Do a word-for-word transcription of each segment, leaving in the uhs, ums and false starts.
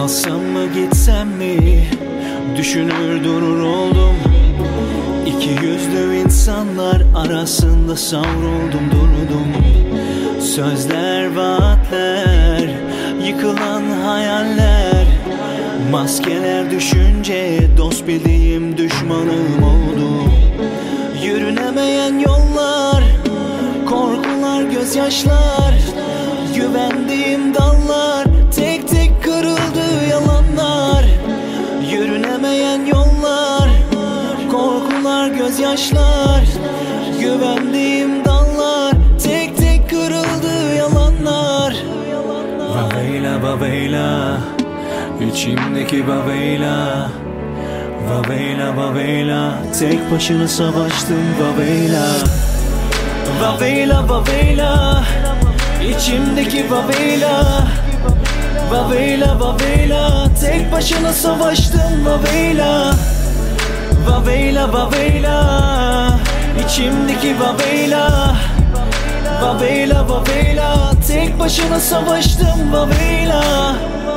Kalsam mı gitsem mi, düşünür durur oldum. İki yüzlü insanlar arasında savruldum durdum. Sözler, vaatler, yıkılan hayaller, maskeler düşünce dost bildiğim düşmanım oldu. Yürünemeyen yollar, korkular, gözyaşlar, güvendiğim dallar tek tek kırıldı yalanlar. Yürünemeyen yollar, korkular, gözyaşlar, güvendiğim dallar tek tek kırıldı yalanlar. Vaveyla vaveyla, içimdeki vaveyla. Vaveyla vaveyla, tek başına savaştım vaveyla. Vaveyla vaveyla, içimdeki vaveyla. Vaveyla vaveyla, tek başına savaştım vaveyla. Vaveyla vaveyla, içimdeki vaveyla. Vaveyla vaveyla, tek başına savaştım vaveyla.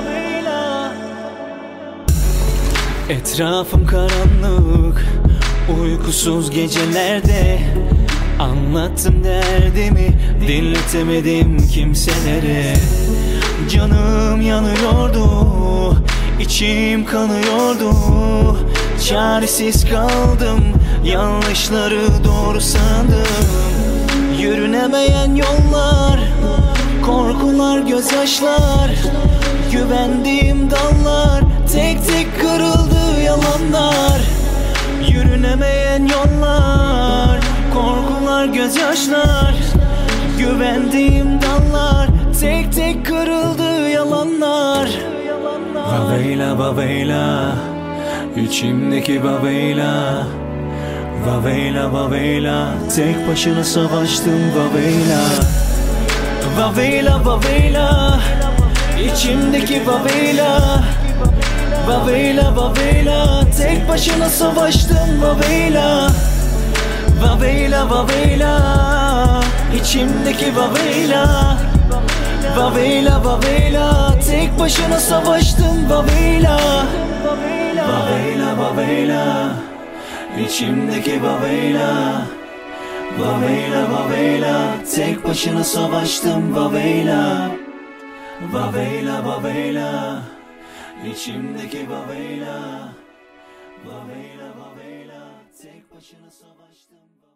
Etrafım karanlık, uykusuz gecelerde anlattım derdimi, dinletemedim kimselere. Canım yanıyordu, içim kanıyordu. Çaresiz kaldım, yanlışları doğru sandım. Yürünemeyen yollar, korkular, gözyaşlar, güvendiğim dallar tek tek kırıldı yalanlar. Yürünemeyen yollar, korkular, gözyaşlar, güvendiğim dallar tek tek kırıldı yalanlar. Vaveyla vaveyla, içimdeki vaveyla. Vaveyla vaveyla, tek başına savaştım vaveyla. Vaveyla vaveyla, içimdeki vaveyla. Vaveyla vaveyla, tek başına savaştım vaveyla. Vaveyla vaveyla, içimdeki vaveyla. Vaveyla vaveyla, tek başına savaştım vaveyla. Vaveyla vaveyla, içimdeki vaveyla. Vaveyla vaveyla, tek başına savaştım vaveyla. Vaveyla vaveyla, içimdeki vaveyla. Vaveyla vaveyla, tek başına savaştım.